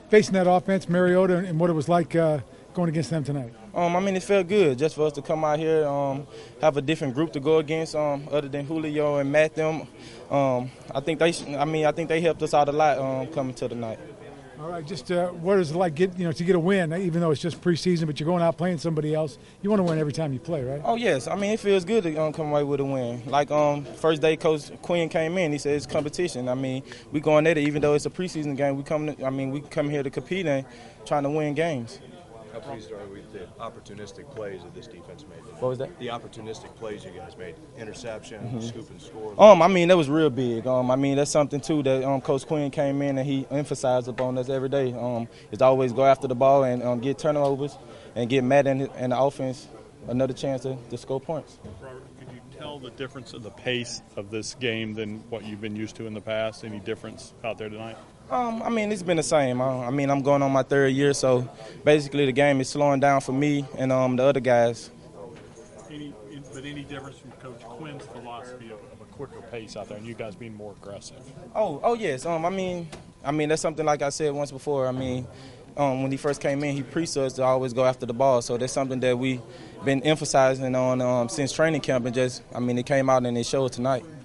facing that offense, Mariota, and what it was like going against them tonight? I mean, it felt good just for us to come out here, have a different group to go against, other than Julio and Matt. I think they helped us out a lot coming to the night. All right, just what is it like to get a win, even though it's just preseason, but you're going out playing somebody else. You want to win every time you play, right? Oh, yes. I mean, it feels good to come away with a win. Like first day Coach Quinn came in, he said it's competition. I mean, we going at it even though it's a preseason game. We come here to compete and trying to win games. How pleased are we with the opportunistic plays that this defense made? What was that? The opportunistic plays you guys made, interception, scoop and score. I mean, that was real big. I mean, that's something, too, that Coach Quinn came in and he emphasized upon us every day. Is always go after the ball and get turnovers and get Matt and the offense another chance to score points. Robert, could you tell the difference in the pace of this game than what you've been used to in the past? Any difference out there tonight? I mean, it's been the same. I mean, I'm going on my third year, so basically the game is slowing down for me and the other guys. Any difference from Coach Quinn's philosophy of a quicker pace out there and you guys being more aggressive? Oh yes. I mean, that's something like I said once before. I mean, when he first came in, he preached us to always go after the ball. So that's something that we've been emphasizing on since training camp, and it came out and it showed tonight.